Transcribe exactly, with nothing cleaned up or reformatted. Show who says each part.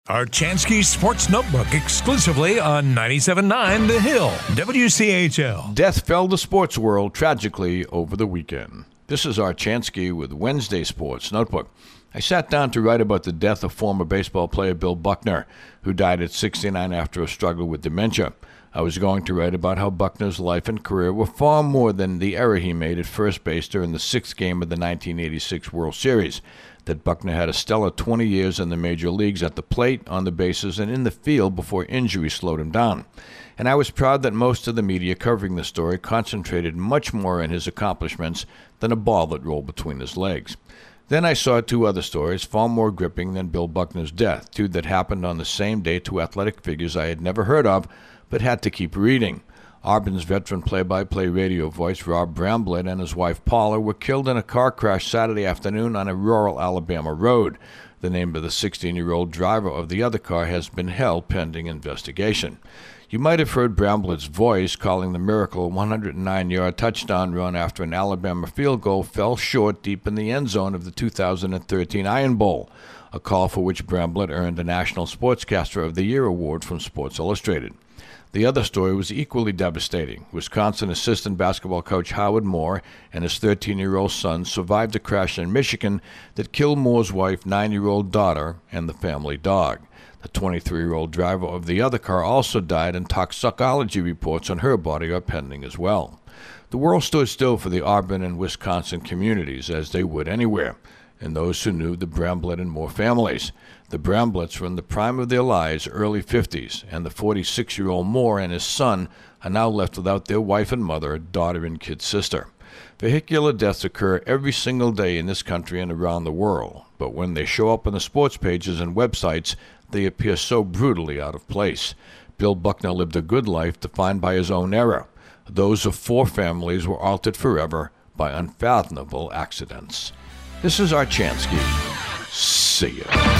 Speaker 1: Archansky Sports Notebook exclusively on ninety-seven point nine The Hill, W C H L.
Speaker 2: Death fell the sports world tragically over the weekend. This is Archansky with Wednesday Sports Notebook. I sat down to write about the death of former baseball player Bill Buckner, who died at sixty-nine after a struggle with dementia. I was going to write about how Buckner's life and career were far more than the error he made at first base during the sixth game of the nineteen eighty-six World Series. That Buckner had a stellar twenty years in the major leagues at the plate, on the bases, and in the field before injury slowed him down. And I was proud that most of the media covering the story concentrated much more on his accomplishments than a ball that rolled between his legs. Then I saw two other stories far more gripping than Bill Buckner's death, two that happened on the same day to athletic figures I had never heard of but had to keep reading. Auburn's veteran play-by-play radio voice Rob Bramblett and his wife Paula were killed in a car crash Saturday afternoon on a rural Alabama road. The name of the sixteen-year-old driver of the other car has been held pending investigation. You might have heard Bramblett's voice calling the miracle a one hundred nine yard touchdown run after an Alabama field goal fell short deep in the end zone of the two thousand thirteen Iron Bowl, a call for which Bramblett earned a National Sportscaster of the Year award from Sports Illustrated. The other story was equally devastating. Wisconsin assistant basketball coach Howard Moore and his thirteen-year-old son survived a crash in Michigan that killed Moore's wife, nine-year-old daughter, and the family dog. The twenty-three-year-old driver of the other car also died, and toxicology reports on her body are pending as well. The world stood still for the Auburn and Wisconsin communities, as they would anywhere, and those who knew the Bramblett and Moore families. The Brambletts were in the prime of their lives, early fifties, and the forty-six-year-old Moore and his son are now left without their wife and mother, daughter and kid sister. Vehicular deaths occur every single day in this country and around the world, but when they show up on the sports pages and websites, they appear so brutally out of place. Bill Buckner lived a good life defined by his own era. Those of four families were altered forever by unfathomable accidents. This is Archansky. See ya.